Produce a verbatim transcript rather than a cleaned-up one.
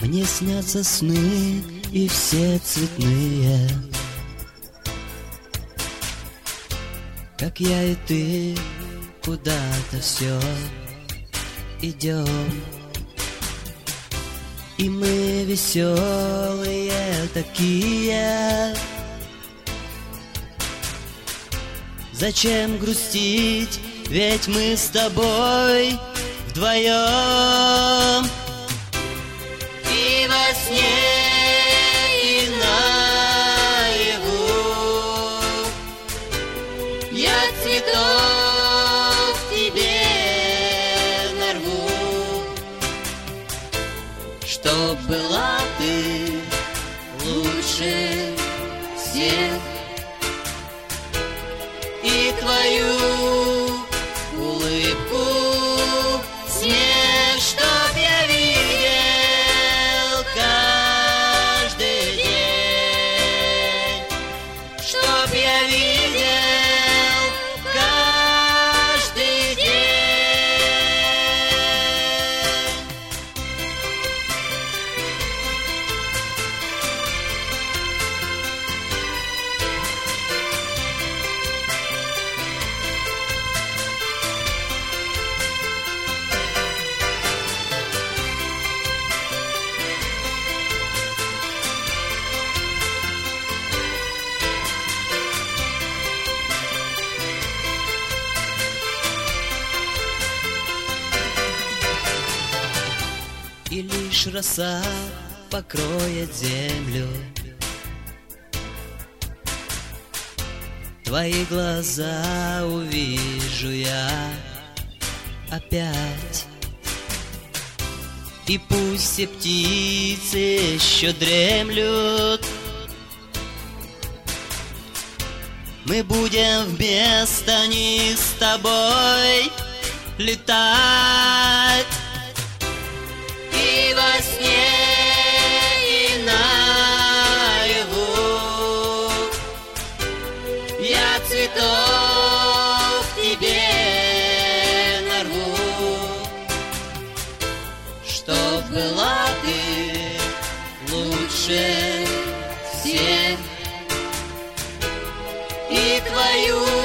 Мне снятся сны и все цветные, как я и ты куда-то все идем. И мы веселые такие. Зачем грустить, ведь мы с тобой вдвоем. И во сне, и наяву я цветов тебе нарву, чтоб была ты лучше всех. И твою улыбку, смех, чтоб я видел каждый день, чтоб я видел каждый день. И лишь роса покроет землю, твои глаза увижу я опять. И пусть все птицы еще дремлют, мы будем вместо них с тобой летать. И во сне, и наяву я цветов тебе нарву, чтоб была ты лучше всех. И твою